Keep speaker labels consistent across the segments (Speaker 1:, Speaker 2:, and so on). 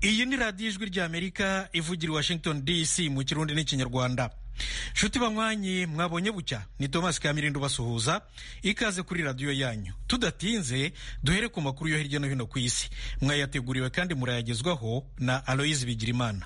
Speaker 1: iyi ni radiyo ijwi ry'Amerika ivugira i Washington DC mu kirundi n'ikinyarwanda. Nshuti banywanyi, mwabonye bucya, ni Thomas Kamirindo basuhuza. Ikaze kuri radiyo yanyu. Tudatinze duhere ku makuru yo hirya no hino ku isi, mwayateguriwe kandi murayagezwaho na Aloise Bigirimana.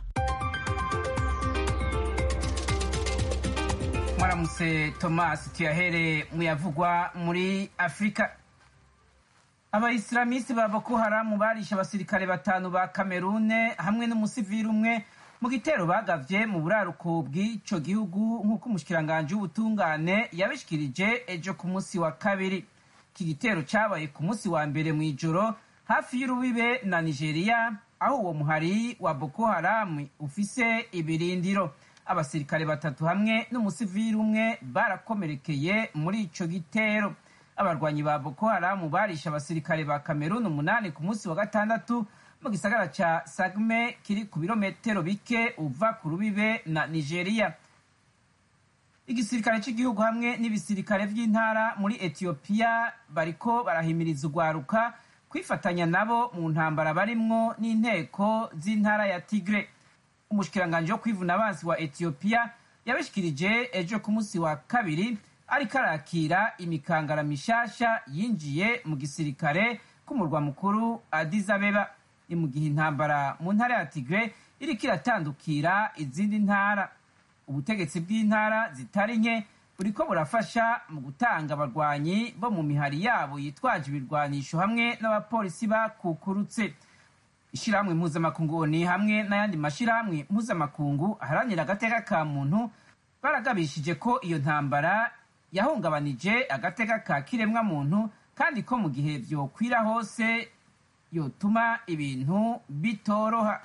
Speaker 2: Mwaramutse Thomas, tuyahere muyavugwa muri Afrika. Abaislamisi ba Boko Haram barishe abasirikare batanu ba Cameroon hamwe n'umusivili umwe mu gitero bagavye mu buraruko bw'ico gihugu nk'uko umushikiranganje w'ubutungane yabishikirije ejo ku munsi wa kabiri. Iki gitero cabaye ku munsi wa mbere mw'ijoro hafi y'urubibe na Nigeria, aho uwo muhari wa Boko Haram ufise ibirindiro. Abasirikare batatu hamwe n'umusivili umwe barakomerekeye muri ico gitero. Abarwanyi ba Boko Haram barisha abasirikare ba Cameroon 8 ku munsi wa gatandatu mu gisagara ca Sagme kiri ku birometero bike uva ku rubibe na Nigeria. Igisirikare cy'igihugu hamwe n'ibisirikare vy'intara muri Ethiopia bariko barahimiriza ugwaruka kwifatanya nabo mu ntambara barimwo n'inteko z'intara ya Tigre. Umushikiranganje wo kwivuna abansi wa Ethiopia yabishikirije ejo ku munsi wa kabiri ariko arakira imikangara mishasha yinjiye mu gisirikare k'umurwa mukuru Addis Abeba. Ni mu gihe intambara mu ntara ya Tigre iriko iratandukira izindi ntara. Ubutegetsi bw'intara zitari nke buriko burafasha mu gutanga abarwanyi bo mu mihari yabo yitwaje ibirwanisho hamwe n'abapolisi bakukurutse. Ishirahamwe mpuzamakungu ONU hamwe n'ayandi mashirahamwe mpuzamakungu aharanira agateka ka muntu baragabishije ko iyo ntambara yahungabanije agateka ka kiremwa muntu kandi ko mu gihe vyokwira hose yotuma ibintu bitoroha.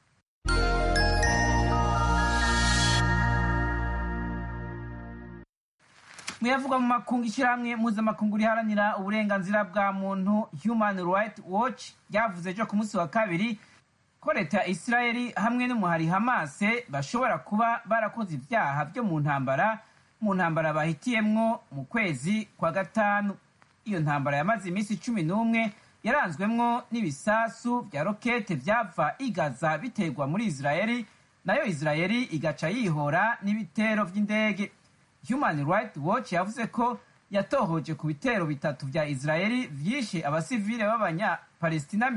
Speaker 2: Muyavuga mu makungu, ishirahamwe mpuzamakungu riharanira uburenganzira bwa muntu Human Rights Watch ryavuze ejo ku munsi wa kabiri ko leta ya Israeli hamwe n'umuhari Hamas bashobora kuba barakoze ivyaha vyo mu ntambara bahitiyemwo mu kwezi kwa gatanu. Iyo ntambara yamaze iminsi 11 yaranzwemwo n'ibisasu vya rokete vyava i Gaza biterwa muri Israeli, nayo Israeli igaca yihora n'ibitero vy'indege. Human Rights Watch yavuze ko yatohoje ku bitero bitatu vya Israeli vyishe abasivile b'abanya-Palestina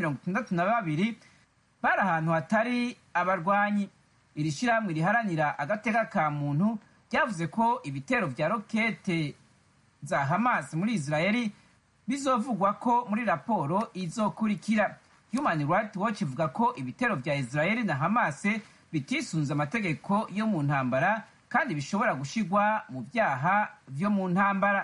Speaker 2: 62 bari ahantu hatari abarwanyi. Iri shirahamwe riharanira agateka ka muntu ryavuze ko ibitero vya rokete za Hamas muri Israeli bizovugwa ko muri raporo izokurikira. Human Rights Watch ivuga ko ibitero vya Israeli na Hamas bitisunze amategeko yo mu ntambara kandi bishobora gushigwa mu vyaha vyo mu ntambara.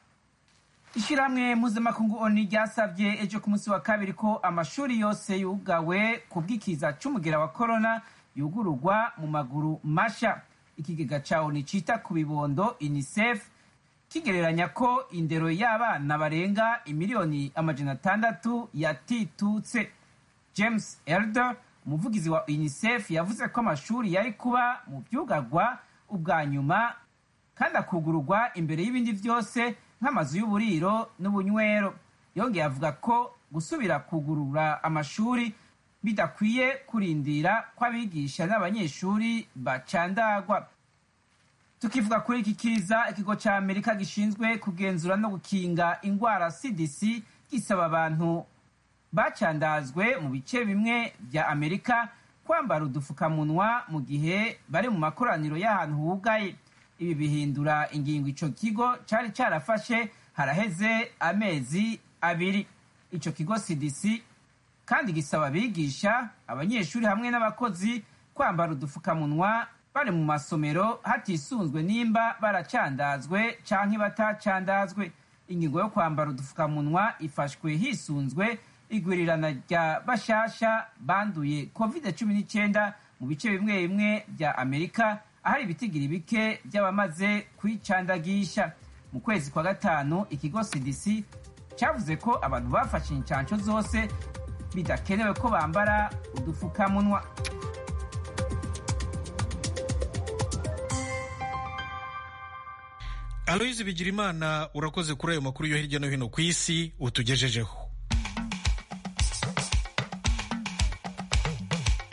Speaker 2: Ishirahamwe mpuzamakungu ONU ryasavye ejo ku munsi wa kabiri ko amashuri yose yugawe ku bw'ikiza c'umugera wa corona yugururwa mu maguru masha. Ikigega ca ONU cita ku bibondo UNICEF kigereranya ko indero y'abana barenga imiliyoni 600 yatitutse. James Elder, umuvugizi wa UNICEF, yavuze ko amashuri yari kuba mu vyugarwa ubwa nyuma kandi akugururwa imbere y'ibindi vyose nk'amazu y'uburiro n'ubunywero. Yongeye avuga ko gusubira kugurura amashuri bidakwiye kurindira kw'abigisha n'abanyeshuri bacandagwa. Tukivuga kuri iki kiza, ikigo ca Amerika gishinzwe kugenzura no gukinga ingwara CDC gisaba abantu bacandazwe mu bice bimwe vya Amerika kwambara udufukamunwa mu gihe bari mu makoraniro y'ahantu hugaye. Ibi bihindura ingingo ico kigo cari carafashe haraheze amezi 2. Ico kigo CDC kandi gisaba abigisha, abanyeshuri hamwe n'abakozi kwambara udufukamunwa bari mu masomero hatisunzwe nimba baracandazwe canke batacandazwe. Ingingo yo kwambara udufukamunwa ifashwe hisunzwe igwirirana rya bashasha banduye COVID-19 mu bice bimwe bimwe vya Amerika, ahari ibitigiri bike vy'abamaze kwicandagisha. Mu kwezi kwa gatanu ikigo CDC cavuze ko abantu bafashe incanco zose bidakenewe ko bambara udufukamunwa.
Speaker 1: Aloise Bigirimana, urakoze kuri ayo makuru yo hirya no hino ku isi utugejejeho.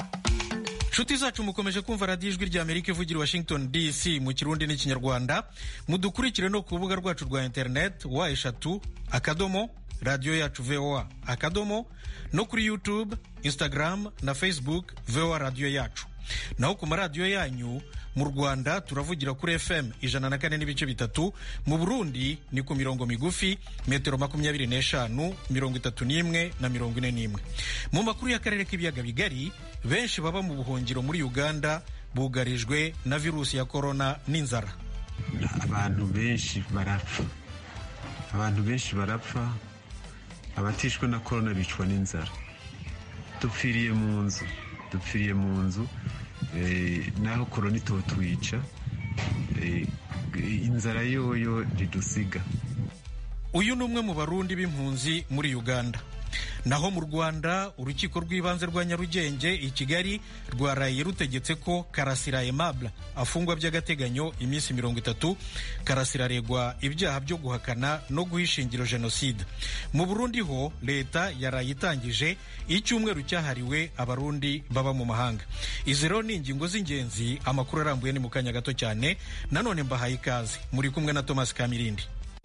Speaker 1: nshuti zacu mukomeje kumva radiyo ijwi rya Amerika ivugira Washington DC mu kirundi n'ikinyarwanda. Mudukurikire no ku rubuga rwacu rwa internet wa3 radio yacu VOA akadomo, no kuri YouTube, Instagram na Facebook VOA radio yacu. Naho ku maradiyo yanyu mu Rwanda turavugira kuri FM 104.3, mu Burundi ni ku mirongo migufi metero 25, 31 na 41. Mu makuru y'akarere k'ibiyaga bigari, benshi baba mu buhungiro muri Uganda bugarijwe na virusi ya corona n'inzara.
Speaker 3: Abantu benshi barapfa, abatishwe na corona bicwa n'inzara. Dupfiriye mu nzu naho corona itotwica, inzara yoyo ridusiga.
Speaker 1: Uyu ni umwe mu barundi b'impunzi muri Uganda. Naho mu Rwanda, urukiko rw'ibanze rwa Nyarugenge i Kigali rwaraye rutegetse ko Karasira Aimable afungwa by'agateganyo iminsi 30. Karasira aregwa ibyaha byo guhakana no guhishingiro jenoside. Mu Burundi ho leta yaraye itangije icyumweru cyahariwe abarundi baba mu mahanga. Izi rero ni ingingo z'ingenzi, amakuru arambuye ni mu kanya gato cyane. Nanone mbahaye ikaze, muri kumwe na Thomas Kamirindi.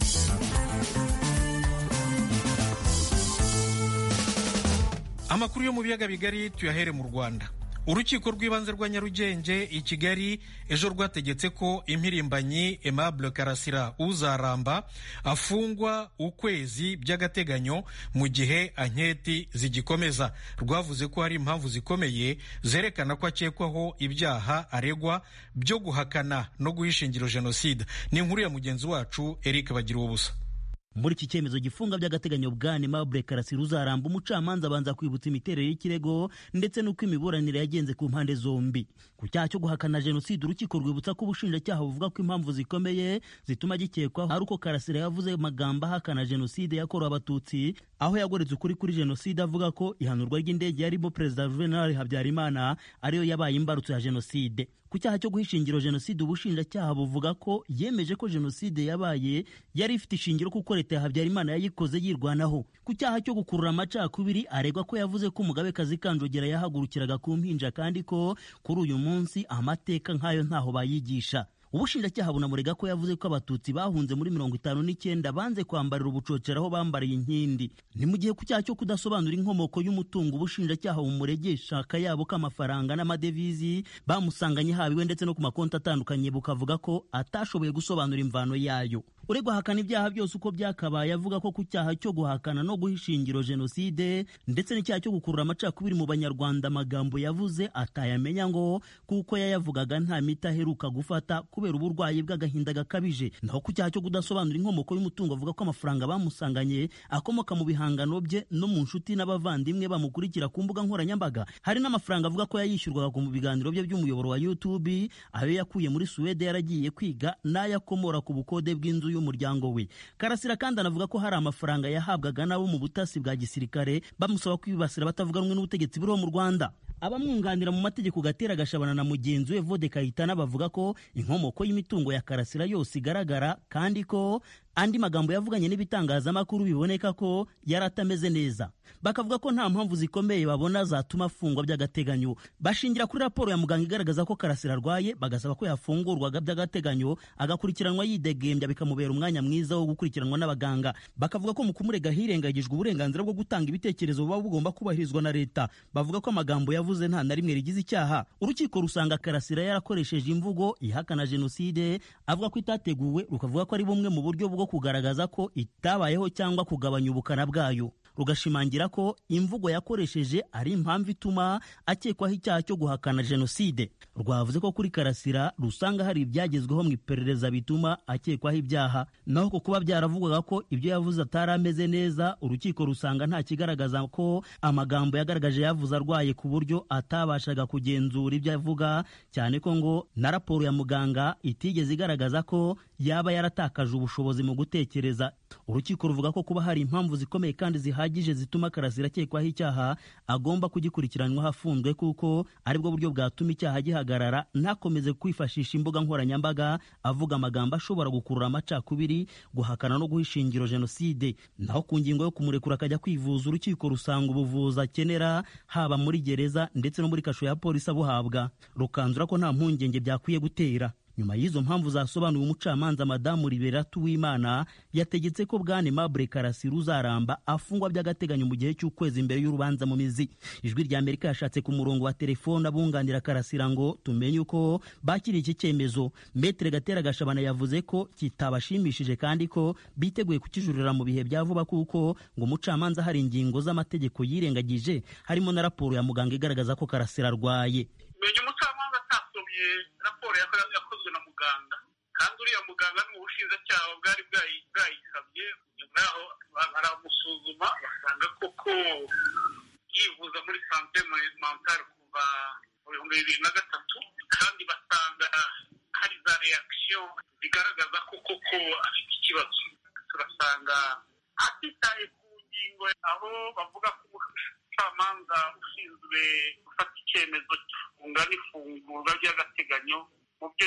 Speaker 1: Amakuru yo mu biyaga bigari tuyahere mu Rwanda. Urukiko rw'ibanze rwa Nyarugenge i Kigali ejo rwategetse ko impirimbanyi Aimable Karasira uzaramba afungwa ukwezi by'agateganyo mu gihe anketi zigikomeza. Rwavuze ko hari impamvu zikomeye zerekana ko akekwaho ibyaha aregwa byo guhakana no guhishingiro jenoside. Ni inkuru ya mugenzi wacu Eric Bagiruwubusa.
Speaker 4: Muri iki cyemezo gifunga by'agateganyo bwa Aimable Karasira uzaramba, umucamanza abanza kwibutsa imiterere y'ikirego ndetse n'uko imiburanire yagenze ku mpande zombi. Ku cyaha cyo guhakana jenoside, urukiko rwibutsa ko ubushinjacyaha buvuga ko impamvu zikomeye zituma gikekwaho ari uko Karasira yavuze amagambo ahakana jenoside yakorewe Abatutsi, aho yagoretse ukuri kuri jenoside avuga ko ihanurwa ry'indege yarimo Perezida Juvenal Habyarimana ariyo yabaye imbarutso ya jenoside. Ku cyaha cyo guhishingiro jenoside, ubushinjacyaha buvuga ko yemeje ko jenoside yabaye yari ifite ishingiro kuko leta ya Habyarimana yayikoze yirwanaho. Ku cyaha cyo gukurura amacakubiri, aregwa ko yavuze ko Umugabekazi Kanjogera yahagurukiraga ku mpinja kandi ko kuri uyu munsi amateka nk'ayo ntaho bayigisha. Ubushinjacyaha bunamurega ko yavuze ko Abatutsi bahunze muri 59 banze kwambarira ubucocera aho bambariye inkindi. Ni mu gihe ku cyaha cyo kudasobanura inkomoko y'umutungo, ubushinjacyaha bumuregesha akayabo k'amafaranga n'amadevizi bamusanganye habiwe ndetse no ku makonti atandukanye, bukavuga ko atashoboye gusobanura imvano yayo. Uregwa ahakana ibyaha byose uko byakabaye, avuga ko ku cyaha cyo guhakana no guhishingiro jenoside ndetse n'icyaha cyo gukurura amacakubiri mu Banyarwanda amagambo yavuze atayamenya ngo kuko yayavugaga nta miti aheruka gufata kubera uburwayi bw'agahinda gakabije. Naho ku cyaha cyo kudasobanura inkomoko y'umutungo, avuga ko amafaranga bamusanganye akomoka mu bihangano bye no mu nshuti n'abavandimwe bamukurikira ku mbuga nkoranyambaga. Hari n'amafaranga avuga ko yayishyurwaga mu biganiro bye by'umuyoboro wa YouTube, ayo yakuye muri Suwede yaragiye kwiga n'ayakomora ku bukode bw'inzu y'umuryango we. Karasira kandi anavuga ko hari amafaranga yahabwaga nabo mu butasi bwa gisirikare bamusaba kwibasira batavuga rumwe n'ubutegetsi buriho mu Rwanda. Abamwunganira mu mategeko Gatera Gashabana na mugenzi we Vode Kayitana bavuga ko inkomoko y'imitungo ya Karasira yose igaragara kandi ko andi magambo yavuganye n'ibitangazamakuru biboneka ko yari atameze neza. Bakavuga ko nta mpamvu zikomeye babona zatuma afungwa by'agateganyo. Bashingira kuri raporo ya muganga igaragaza ko Karasira arwaye, bagasaba ko yafungurwaga by'agateganyo agakurikiranwa yidegembya, bikamubera umwanya mwiza wo gukurikiranwa n'abaganga. Bakavuga ko mu kumurega hirengagijwe uburenganzira bwo gutanga ibitekerezo buba bugomba kubahirizwa na leta. Bavuga ko amagambo yavuze nta na rimwe rigize icyaha. Urukiko rusanga Karasira yarakoresheje imvugo ihakana jenoside, avuga ko itateguwe, rukavuga ko ari bumwe mu buryo bwo kugaragaza ko itabayeho cyangwa kugabanya ubukana bwayo. Rugashimangira ko imvugo yakoresheje ari impamvu ituma akekwaho icyaha cyo guhakana jenoside. Rwavuze ko kuri Karasira rusanga hari ibyagezweho mu iperereza bituma akekwaho ibyaha, naho ko kuba byaravugwaga ko ibyo yavuze atari ameze neza, urukiko rusanga nta kigaragaza ko amagambo yagaragaje yavuze arwaye ku buryo atabashaga kugenzura ibyo avuga, cyane ko ngo na raporo ya muganga itigeze igaragaza ko yaba yaratakaje ubushobozi mu gutekereza. urukiko ruvuga ko kuba hari impamvu zikomeye kandi zihagije zituma Karasira akekwaho icyaha agomba kugikurikiranwaho afunzwe, kuko aribwo buryo bwatuma icyaha gihagarara, ntakomeze kwifashisha imbuga nkoranyambaga avuga amagambo ashobora gukurura amacakubiri, guhakana no guha ishingiro jenoside. Naho ku ngingo yo kumurekura akajya kwivuza, urukiko rusanga ubuvuzi akenera haba muri gereza ndetse no muri kasho ya polisi abuhabwa, rukanzura ko nta mpungenge byakwiye gutera. Nyuma y'izo mpamvu zasobanuye, umucamanza Madamu Liberatu Uwimana yategetse ko Bwana Aimable Karasira Uzaramba afungwa by'agateganyo mu gihe cy'ukwezi imbere y'urubanza mu mizi. Ijwi rya Amerika yashatse ku murongo wa telefone abunganira Karasira ngo tumenye uko bakiriye iki cyemezo. Maître Gatera Gashabana yavuze ko kitabashimishije kandi ko biteguye kukijurira mu bihe bya vuba, kuko ngo umucamanza hari ingingo z'amategeko yirengagije, harimo na raporo ya muganga igaragaza ko Karasira arwaye.
Speaker 5: Raporo yakozwe na muganga, kandi uriya muganga ni ubushinjacyaha bwari bwayisabye, nyuma yaho baramusuzuma basanga koko yivuza muri sante mentale kuva mu 2003, kandi basanga hari za reaction zigaragaza ko koko afite ikibazo. Turasanga atitaye ku ngingo aho bavuga ko umucamanza ushinzwe gufata icyemezo cy'ifunga n'ifungurwa ry'agateganyo mu byo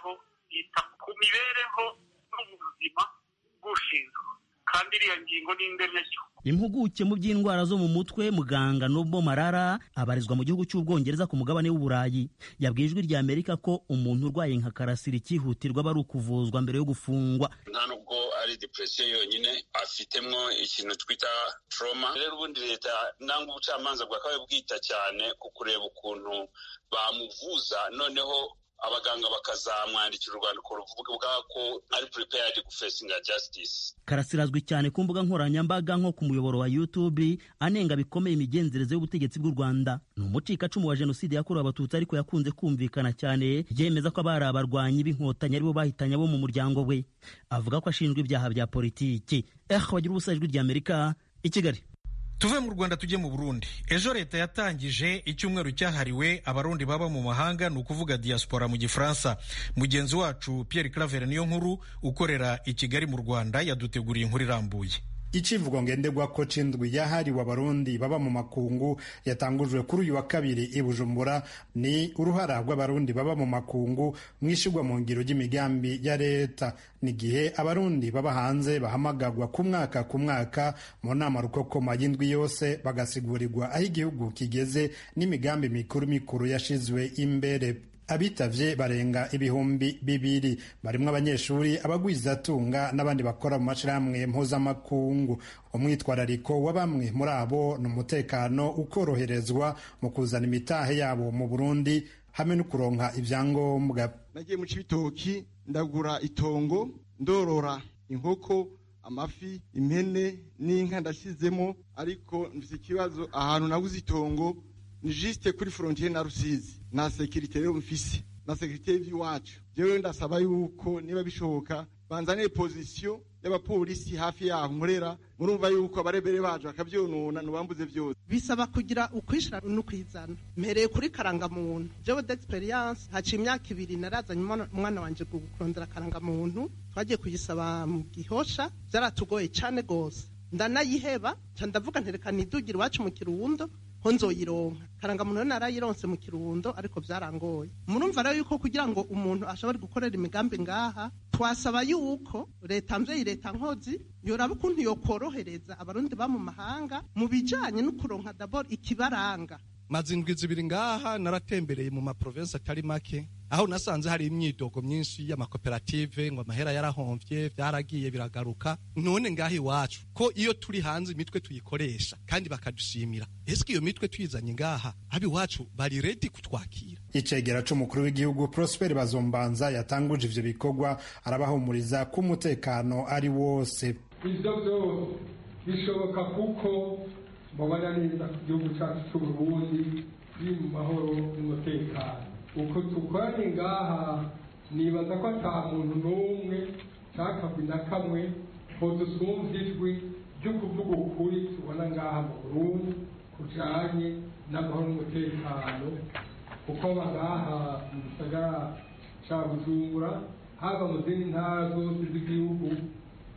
Speaker 5: yita ku mibereho n'ubuzima bw'ushinzwe, kandi iriya ngingo ni indemyagihugu.
Speaker 4: Impuguke mu by'indwara zo mu mutwe muganga Nobo Marara abarizwa mu gihugu cy'Ubwongereza ku mugabane w'Uburayi yabwiye Ijwi rya Amerika ko umuntu urwaye nka Karasira ikihutirwa bari ukuvuzwa mbere yo gufungwa.
Speaker 6: Nta nubwo ari depression yonyine, afitemwo ikintu twita trauma. Rero ubundi leta nangwa ubucamanza bwakabaye bwita cyane ku kureba ukuntu bamuvuza, noneho abaganga bakazamwandikira urwandiko ruvuga ko ari prepared to facing justice.
Speaker 4: Karasira azwi cyane ku mbuga nkoranyambaga nko ku muyoboro wa YouTube anenga bikomeye imigenzereze y'ubutegetsi bw'u Rwanda. Ni umucikacumu wa jenoside yakorewe Abatutsi, ariko yakunze kumvikana cyane yemeza ko abari abarwanyi b'inkotanyi aribo bahitanye abo mu muryango we. Avuga ko ashinjwa ibyaha bya politiki. Bagira ubusa Ijwi rya Amerika i Kigali.
Speaker 1: Tuve mu Rwanda tujye mu Burundi. Ejo leta yatangije icyumweru cyahariwe abarundi baba mu mahanga, ni ukuvuga diaspora mu Gifaransa. Mugenzi wacu Pierre Claver Niyonkuru ukorera i Kigali mu Rwanda yaduteguriye inkuru irambuye.
Speaker 7: Icivugo ngenderwako c'indwi yahariwe abarundi baba mu makungu yatangujwe kuri uyu wa kabiri i Bujumbura, ni uruhara rw'abarundi baba mu makungu mwishigwa mu ngiro ry'imigambi ya leta. Ni gihe abarundi baba hanze bahamagagwa ku mwaka mu nama rukokoma y'indwi yose bagasigurirwa aho igihugu kigeze n'imigambi mikuru yashizwe imbere. Abitavye barenga ibihumbi 200 barimwo abanyeshuri, abagwizatunga n'abandi bakora mu mashirahamwe mpuzamakungu. Umwitwarariko wa bamwe muri abo ni umutekano ukoroherezwa mu kuzana imitahe yabo mu Burundi hamwe no kuronka ivyangombwa.
Speaker 8: Nagiye mu Cibitoki ndagura itongo, ndorora inkoko, amafi, impene n'inka ndashizemo, ariko mfite ikibazo ahantu naguze itongo ni juste kuri frontiere na Rusizi, na security rero mfise na security y'iwacu. Jewe ndasaba yuko niba bishoboka banzane position y'abapolisi hafi yaho nkorera, murumva yuko abarebere baje bakavyonona nubambuze byose.
Speaker 9: Bisaba kugira ukwishira no kwizana. Mpereye kuri karangamuntu, jewe d'experience haci imyaka 2 narazanye umwana wanje gukurondera karangamuntu, twagiye kuyisaba mu Gihosha, byaratugoye cyane gose, ndanayiheba ndavuga nterekana idugira iwacu mu Kirundo ho nzoyironka. Karangamuntu narayironse mu Kirundo, ariko byarangoye. Murumva rero yuko kugira ngo umuntu ashobore gukorera imigambi ngaha, twasaba yuko leta mvye leta nkozi yoraba ukuntu yokorohereza abarundi ba mu mahanga mu bijanye no kuronka d'abord ikibaranga.
Speaker 10: Mazindwi zibiri ngaha naratembereye mu maprovince atari make, aho nasanze hari imyidogo myinshi y'amakoperative ngo amahera yarahomvye, byaragiye biragaruka. None ngahi iwacu ko iyo turi hanze imitwe tuyikoresha kandi bakadushimira, eske iyo mitwe tuyizanye ngaha abi iwacu bari ready kutwakira?
Speaker 7: Icegera c'umukuru w'igihugu Prosper Bazombanza yatanguje ivyo bikorwa, arabahumuriza ko umutekano ari wose.
Speaker 11: Ivyo byose bishoboka kuko mubona neza ku gihugu cyacu c'Uburundi biri mu mahoro n'umutekano. Uko tukoranye ngaha nibaza ko ata muntu n'umwe cyakagwi na kamwe ko dusumvye ijwi ryo kuvuga ukuri tubona ngaha mu Burundi kujanye n'amahoro n'umutekano, kuko bangaha mu gisagara ca Bujumbura haba mu zindi ntara zose z'igihugu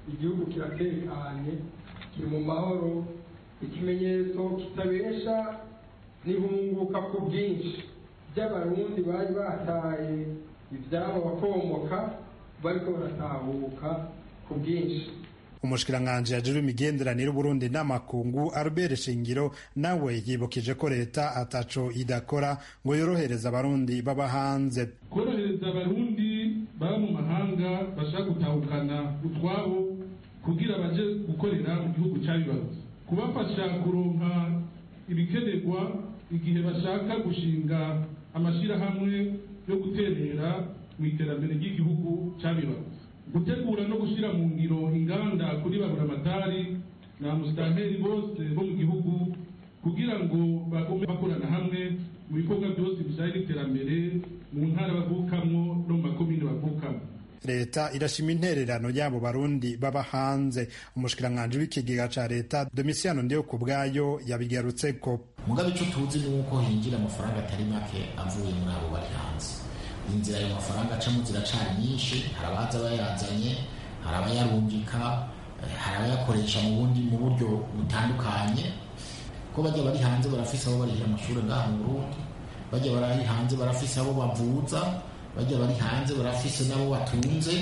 Speaker 11: igihugu kiratekanye kiri mu mahoro. Ikimenyetso kitabesha n'ihunguka ku bwinshi by'abarundi bari bataye ibyabo bakomoka bariko baratahuka ku bwinshi.
Speaker 7: Umushikiranganji ajejwe imigenderanire y'Uburundi n'amakungu Albert Shingiro nawe yibukije ko leta ataco idakora ngo yorohereza abarundi baba hanze.
Speaker 12: Korohereza abarundi baba mu mahanga bashaka gutahukana utwabo kugira baje gukorera mu gihugu cyabibaruze, kubafasha kuronka ibikenerwa igihe bashaka gushinga amashirahamwe yo guterera mu iterambere ry'igihugu cyabibaruze, gutegura no gushyira mu ngiro inganda kuri baburamatari na musitanteri bose bo mu gihugu kugira ngo bagume bakorana hamwe mu bikorwa byose bijyanye n'iterambere mu ntara bavukamwo no mu makomine bavukamo.
Speaker 7: Leta irashima intererano y'abo barundi baba hanze. Umushikiranganji w'ikigega ca leta Domitiano Ndiyokubwayo yabigarutseko.
Speaker 13: Mugabe ico tuzi nuko hinjira amafaranga atari make avuye muri abo bari hanze. Inzira ayo mafaranga acamo ziracari nyinshi, hari abaza bayazanye, hari abayarungika, hari abayakoresha mu buryo butandukanye. Ko bajya bari hanze barafise abo barihira amashuri ngaha mu Burundi, bajya bari hanze barafise abo bavuza, bajya bari hanze barafise nabo batunze.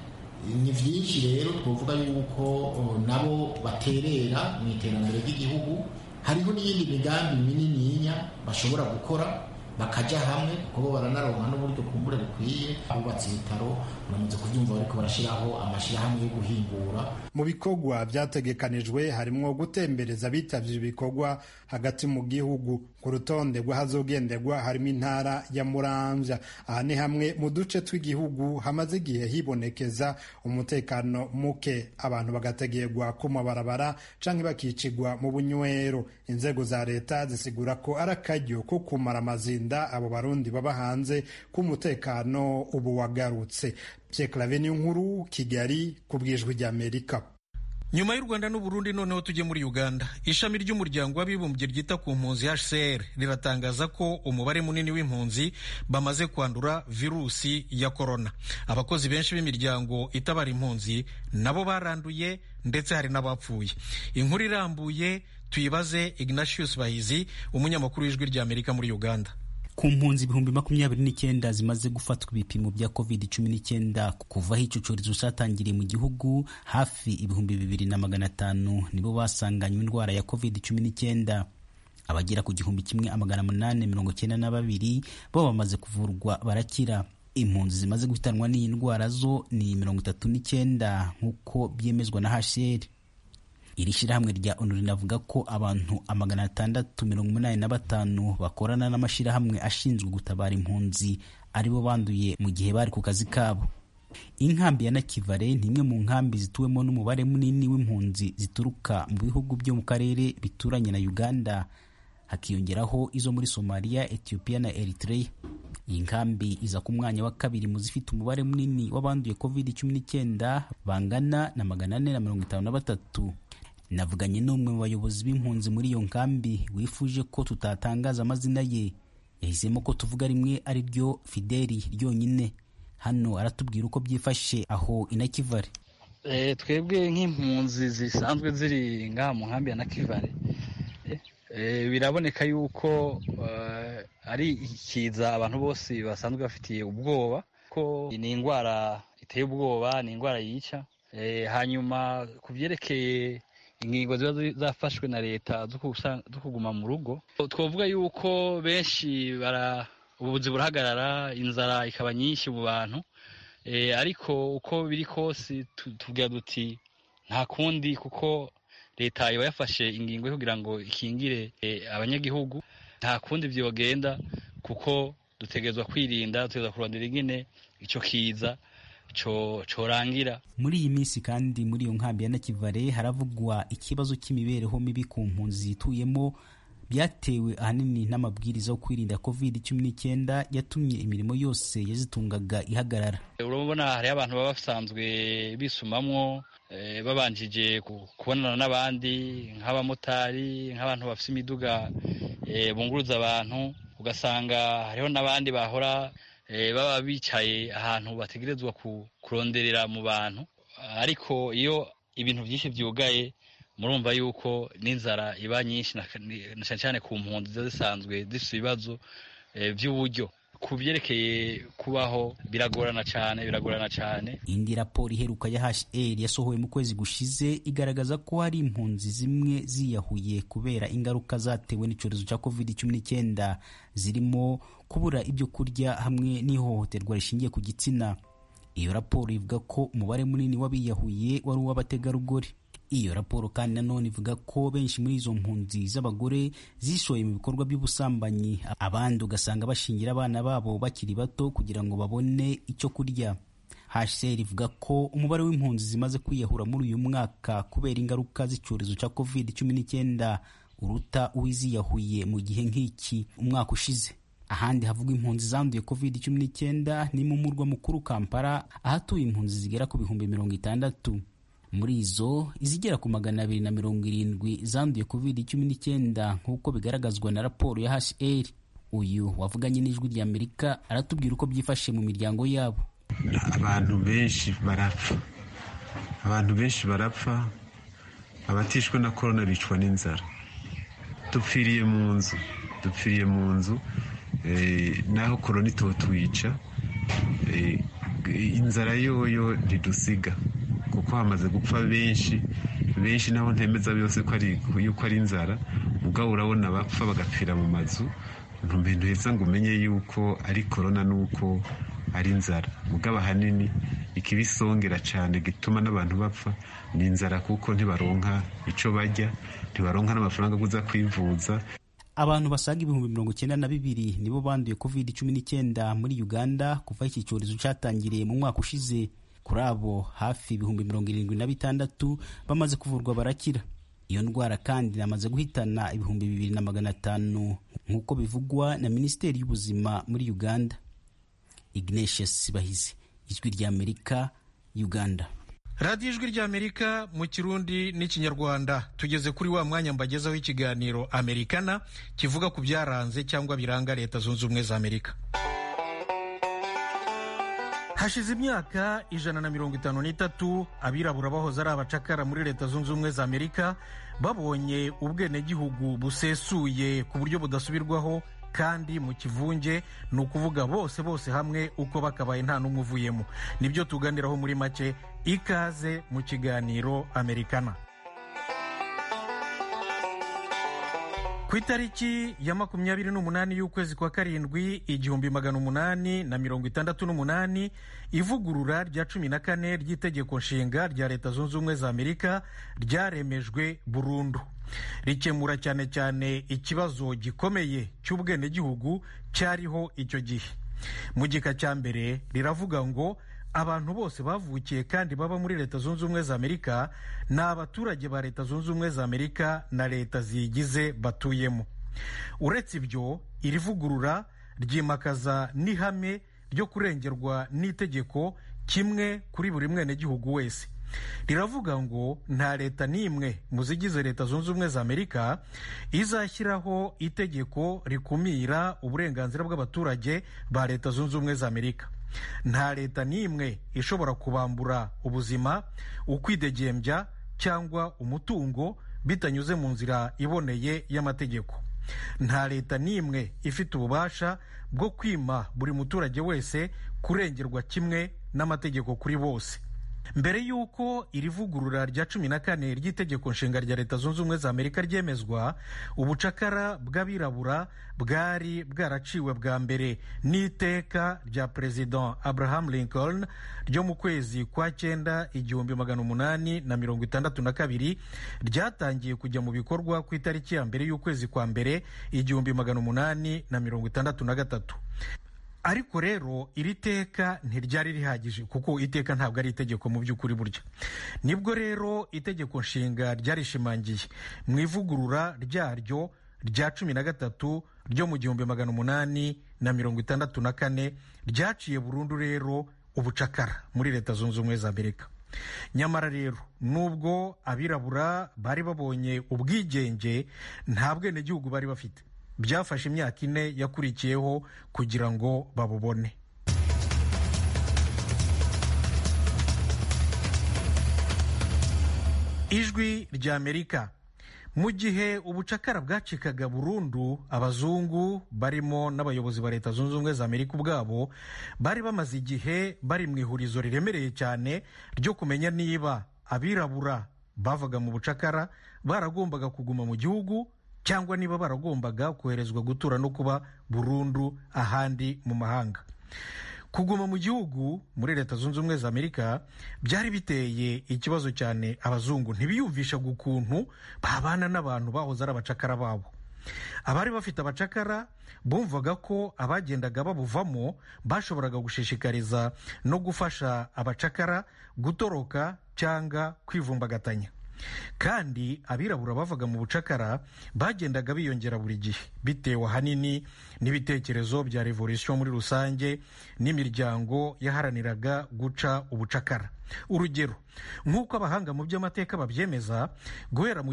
Speaker 13: Ni vyinshi rero twovuga yuko nabo baterera mu iterambere ry'igihugu. Hariho n'iyindi migambi minininya bashobora gukora bakaja hamwe kuko baranaronka n'uburyo kumbure bukwiye. Abubatse ibitaro uramaze kubyumva bariko barashiraho amashirahamwe yo guhingura.
Speaker 7: Mu bikorwa vyategekanijwe harimwo gutembereza bitavye ibikorwa hagati mu gihugu. Ku rutonde rw'ahazogenderwa harimo intara ya Muramvya. Aha ni hamwe mu duce tw'igihugu hamaze igihe hibonekeza umutekano muke, abantu bagategerwa ku mabarabara canke bakicigwa mu bunywero. Inzego za leta zisigura ko ari akaryo ko kumara amazinda abo barundi baba hanze k'umutekano ubu wagarutse. Pierre Claver Nkuru, Kigali, ku bw'Ijwi ry'Amerika.
Speaker 1: Nyuma y'u Rwanda n'u Burundi noneho tujye muri Uganda. Ishami ry'umuryango w'abibumbye ryita ku mpunzi HCR riratangaza ko umubare munini w'impunzi bamaze kwandura virusi ya corona. Abakozi benshi b'imiryango itabara impunzi nabo baranduye ndetse hari n'abapfuye. Inkuru irambuye tuyibaze Ignatius Bahizi, umunyamakuru w'Ijwi ry'Amerika muri Uganda.
Speaker 14: Ku mpunzi 29,000 zimaze gufatwa ibipimo bya COVID-19 kuva aho icyorezo cyatangiriye mu gihugu, hafi 2,500 nibo basanganywe indwara ya COVID-19. Abagera ku 1,892 bo bamaze kuvurwa barakira. Impunzi zimaze guhitanwa n'iyi ndwara zo ni 39 nk'uko byemezwa na HCR. Iri shyirahamwe rya ONU rinavuga ko abantu 685 bakorana n'amashyirahamwe ashinzwe gutabara impunzi aribo banduye mu gihe bari ku kazi kabo. Inkambi ya Nakivale ni imwe mu nkambi zituwemo n'umubare munini w'impunzi zituruka mu bihugu byo mu karere bituranye na Uganda, hakiyongeraho izo muri Somalia, Ethiopia na Eritrea. Iyi nkambi iza ku mwanya wa kabiri mu zifite umubare munini w'abanduye COVID-19 bangana na 453. Navuganye n'umwe mu bayobozi b'impunzi muri iyo nkambi wifuje ko tutatangaza amazina ye. Yahisemo ko tuvuga rimwe ari ryo Fideli ryonyine. Hano aratubwira uko byifashe aho i Nakivale.
Speaker 15: Twebwe nk'impunzi zisanzwe ziri ngaha mu nkambi ya Nakivale, biraboneka yuko ari ikiza abantu bose basanzwe bafitiye ubwoba ko ni indwara iteye ubwoba, ni indwara yica. Hanyuma ku byerekeye ingingo ziba zafashwe na leta zo kuguma mu rugo, twavuga yuko benshi ubuvuzi burahagarara, inzara ikaba nyinshi mu bantu, ariko uko biri kose tuvuga duti nta kundi, kuko leta iba yafashe ingingo yo kugira ngo ikingire abanyagihugu. Nta kundi vyogenda kuko dutegerezwa kwirinda, dutegerezwa kurondera ingene ico kiza corangira.
Speaker 14: Muri iyi minsi kandi muri iyo nkambi ya Nakivale haravugwa ikibazo cy'imibereho mibi ku mpunzi zituyemo, byatewe ahanini n'amabwiriza yo kwirinda COVID-19 yatumye imirimo yose yazitungaga ihagarara.
Speaker 15: Urabona hari abantu baba basanzwe bisumamwo, babanjije kubonana n'abandi nk'abamotari, nk'abantu bafite imiduga bunguruza abantu, ugasanga hariho n'abandi bahora baba bicaye ahantu bategerezwa kuronderera mu bantu. ariko iyo ibintu byinshi byugaye murumva yuko n'inzara iba nyinshi na cyane cyane ku mpunzi ziba zisanzwe zifite ibibazo by'uburyo ku byerekeye kubaho biragorana cyane.
Speaker 14: Indi raporo iheruka ya HCR yasohowe mu kwezi gushize igaragaza ko hari impunzi zimwe ziyahuye kubera ingaruka zatewe n'icyorezo cya COVID-19 zirimo kubura ibyo kurya hamwe n'ihohoterwa rishingiye ku gitsina. Iyo raporo ivuga ko umubare munini w'abiyahuye wari uw'abategarugori. Iyo raporo kandi nanone ivuga ko benshi muri izo mpunzi z'abagore zishoye mu bikorwa by'ubusambanyi, abandi ugasanga bashingira abana babo bakiri bato kugira ngo babone icyo kurya. HCR ivuga ko umubare w'impunzi zimaze kwiyahura muri uyu mwaka kubera ingaruka z'icyorezo cya COVID-19 uruta uwiziyahuye mu gihe nk'iki umwaka ushize. Ahandi havugwa impunzi zanduye COVID-19 ni mu murwa mukuru Kampala, ahatuye impunzi zigera ku 60,000. Muri izo izigera ku 270 zanduye COVID-19 nk'uko bigaragazwa na raporo ya HCR. Uyu wavuganye n'ijwi rya Amerika aratubwira uko byifashe mu miryango yabo.
Speaker 3: Abantu benshi barapfa, abatishwe na korona bicwa n'inzara. Dupfiriye mu nzu naho korona itotwica, inzara yoyo ntidusiga kuko hamaze gupfa benshi naho ntemeza byose ko ari inzara, mugabo urabona bapfa bagapfira mu mazu. Ntumbendo heza ngo umenye yuko ari korona nuko ari inzara, mugabo ahanini ikibisongera cyane gituma n'abantu bapfa ni inzara, kuko ntibaronka icyo barya, ntibaronka n'amafaranga guza kwivuza.
Speaker 14: Abantu basaga 92,000 nibo banduye COVID-19 muri Uganda kuva iki cyorezo cyatangiriye mu mwaka ushize. Kuri abo hafi 76,000 bamaze kuvurwa barakira. Iyo ndwara kandi yamaze guhitana 2,500 nk'uko bivugwa na Minisiteri y'Ubuzima muri Uganda. Ignatius Bahizi, Ijwi rya Amerika, Uganda.
Speaker 1: radiyo ijwi ry'Amerika mu Kirundi n'Ikinyarwanda. Tugeze kuri wa mwanya mbagezaho ikiganiro Amerikana kivuga ku byaranze cyangwa biranga Leta Zunze Ubumwe za Amerika. Hashize imyaka 153 abirabura bahoze ari abacakara muri Leta Zunze Ubumwe za Amerika babonye ubwenegihugu busesuye ku buryo budasubirwaho kandi mu kivunge, ni ukuvuga bose hamwe uko bakabaye nta n'umwe uvuyemo. Nibyo tuganiraho muri make. Ikaze mu kiganiro Amerikana. Ku itariki ya 28 y'ukwezi kwa karindwi 1868 ivugurura rya 14 ry'itegeko nshinga rya Leta Zunze Ubumwe za Amerika ryaremejwe burundu. Rikemura cyane cyane ikibazo gikomeye cy'ubwenegihugu cyariho icyo gihe. Mu gika cya mbere riravuga ngo abantu bose bavukiye kandi baba muri Leta Zunze Ubumwe za Amerika ni abaturage ba Leta Zunze Ubumwe za Amerika na leta ziyigize batuyemo. Uretse ibyo, iri vugurura ryimakaza n'ihame ryo kurengerwa n'itegeko kimwe kuri buri mwenegihugu wese. Riravuga ngo nta leta n'imwe mu zigize Leta Zunze Ubumwe za Amerika izashyiraho itegeko rikumira uburenganzira bw'abaturage ba Leta Zunze Ubumwe za Amerika. Nta leta n'imwe ishobora kubambura ubuzima, ukwidegembya cyangwa umutungo bitanyuze mu nzira iboneye y'amategeko. Nta leta n'imwe ifite ububasha bwo kwima buri muturage wese kurengerwa kimwe n'amategeko kuri bose. Mbere y'uko iri vugurura rya 14 ry'itegeko nshinga rya Leta Zunze Ubumwe za Amerika ryemezwa, ubucakara bw'abirabura bwari bwaraciwe bwa mbere n'iteka rya President Abraham Lincoln ryo mu kwezi kwa 9 1862 ryatangiye kujya mu bikorwa ku itariki ya mbere y'ukwezi kwa mbere 1863. Ariko rero iri teka ntiryari rihagije, kuko iteka ntabwo ari itegeko mu by'ukuri burya. Nibwo rero itegeko nshinga ryarishimangiye mu ivugurura ryaryo rya 13 ryo mu 1864 ryaciye burundu rero ubucakara muri Leta Zunze Ubumwe za Amerika. Nyamara rero nubwo abirabura bari babonye ubwigenge, nta bwenegihugu bari bafite. Byafashe imyaka 4 yakurikiyeho kugira ngo babubone. ijwi ry'Amerika. Mu gihe ubucakara bwacikaga burundu, abazungu barimo n'abayobozi ba Leta Zunze Ubumwe za Amerika ubwabo bari bamaze igihe bari mu ihurizo riremereye cyane ryo kumenya niba abirabura bavaga mu bucakara baragombaga kuguma mu gihugu cyangwa niba baragombaga koherezwa gutura no kuba burundu ahandi mu mahanga. Kuguma mu gihugu muri Leta Zunze Ubumwe za Amerika byari biteye ikibazo cyane. Abazungu ntibiyumvishaga ukuntu babana n'abantu bahoze ari abacakara babo. Abari bafite abacakara bumvaga ko abagendaga babuvamo bashoboraga gushishikariza no gufasha abacakara gutoroka cyangwa kwivumbagatanya. Kandi abirabura bavaga mu bucakara bagendaga biyongera buri gihe bitewe ahanini n'ibitekerezo bya revolution muri rusange n'imiryango yaharaniraga guca ubucakara. Urugero, nk'uko abahanga mu by'amateka babyemeza, guhera mu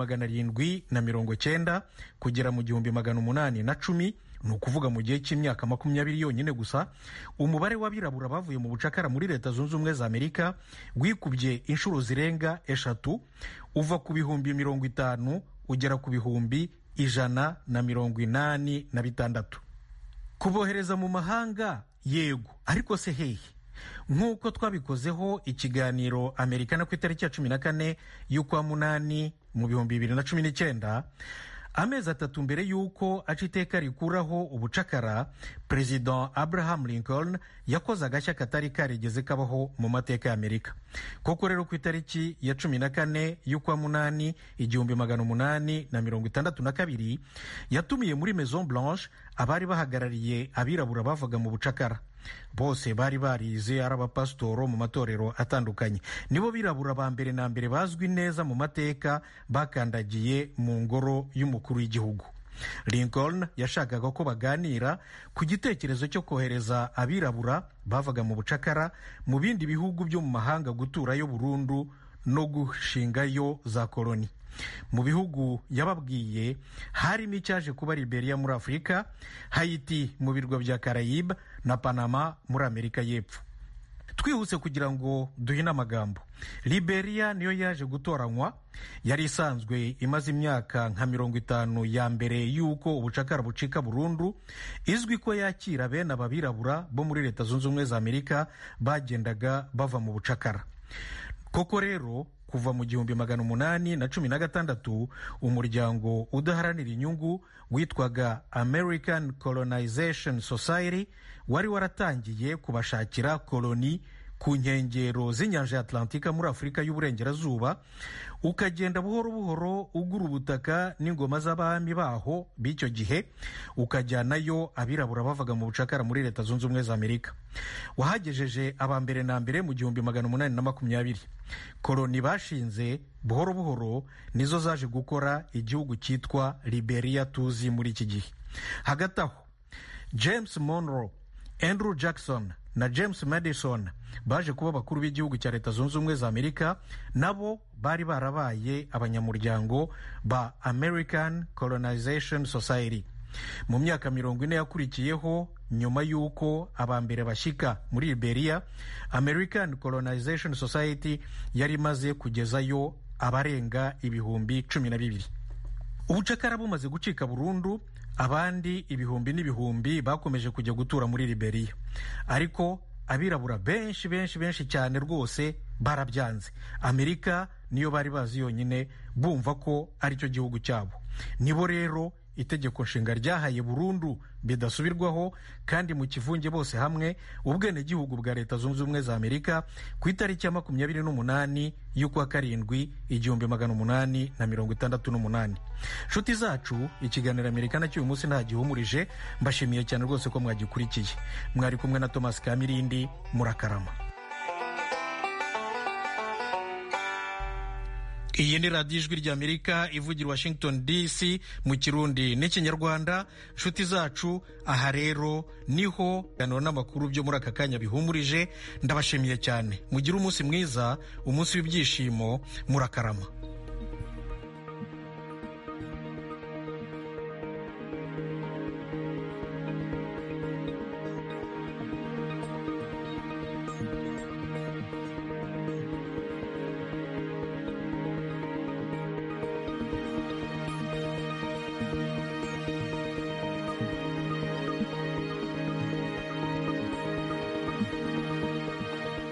Speaker 1: 1790 kugera mu 1810, ni ukuvuga mu gihe cy'imyaka 20 yonyine gusa, umubare w'abirabura bavuye mu bucakara muri Leta Zunze Ubumwe za Amerika wikubye inshuro zirenga 3, uva ku bihumbi 50 ugera ku bihumbi 186. Kubohereza mu mahanga yego, ariko se hehe? Nk'uko twabikozeho ikiganiro Amerikana ku itariki ya 14 y'ukwa munani mu 2019, amezi 3 mbere y'uko aca iteka rikuraho ubucakara, President Abraham Lincoln yakoze agashya katari karigeze kabaho mu mateka ya Amerika. Koko rero ku itariki ya 14 y'ukwa munani 1862 yatumiye muri Maison Blanche abari bahagarariye abirabura bavaga mu bucakara. Bose bari barize ari abapasitoro mu matorero atandukanye. Nibo birabura ba mbere na mbere bazwi neza mu mateka bakandagiye mu ngoro y'umukuru w'igihugu. Lincoln yashakaga ko baganira ku gitekerezo cyo kohereza abirabura bavaga mu bucakara mu bindi bihugu byo mu mahanga guturayo burundu no gushingayo za koloni. Mu bihugu yababwiye harimo icyaje kuba Liberia muri Afurika, Haiti mu birwa bya Caraïbe na Panama muri Amerika y'Epfo. Twihuse kugira ngo duhine amagambo, Liberia niyo yaje gutoranywa. Yari isanzwe imaze imyaka nka 50 ya mbere y'uko ubucakara bucika burundu, izwi ko yakira bene ababirabura bo muri Leta Zunze Ubumwe za Amerika bagendaga bava mu bucakara. Koko rero kuva mu 1816 umuryango udaharanira inyungu witwaga American Colonization Society wari waratangiye kubashakira koloni ku nkengero z'inyanja ya Atlantika muri Afurika y'Uburengerazuba, ukagenda buhoro buhoro ugura ubutaka n'ingoma z'abami baho b'icyo gihe, ukajyanayo abirabura bavaga mu bucakara muri Leta Zunze Ubumwe za Amerika. Wahagejeje abambere na mbere mu 1820. Koloni bashinze buhoro buhoro nizo zaje gukora igihugu cyitwa Liberia tuzi muri iki gihe. Hagati aho, James Monroe, Andrew Jackson na James Madison baje kuba bakuru b'igihugu cya Leta Zunze Ubumwe za Amerika, nabo bari barabaye abanyamuryango ba American Colonization Society. Mu myaka 40 yakurikiyeho nyuma y'uko abambere bashyika muri Liberia, American Colonization Society yari maze kugezayo abarenga ibihumbi 12. Ubucakara bumaze gucika burundu, abandi ibihumbi n'ibihumbi bakomeje kujya gutura muri Liberia, ariko abirabura benshi cyane rwose barabyanze. Amerika niyo bari bazi yonyine, bumva ko ari cyo gihugu cyabo. Nibo rero itegeko nshinga ryahaye burundu bidasubirwaho kandi mu kivunge bose hamwe ubwenegihugu bwa Leta Zunze Ubumwe za Amerika ku itariki ya 28 y'ukwa karindwi 1868. Nshuti zacu, ikiganiro Amerikana cy'uyu munsi ntagihumurije. Mbashimiye cyane rwose ko mwagikurikiye. Mwari kumwe na Thomas Kamirindi. Murakarama. Iyi ni radiyo ijwi ry'Amerika ivugira Washington DC mu Kirundi n'Ikinyarwanda. Nshuti zacu, aha rero niho ganiro n'amakuru byo muri aka kanya bihumurije. Ndabashimiye cyane. Mugire umunsi mwiza, umunsi w'ibyishimo. Murakarama.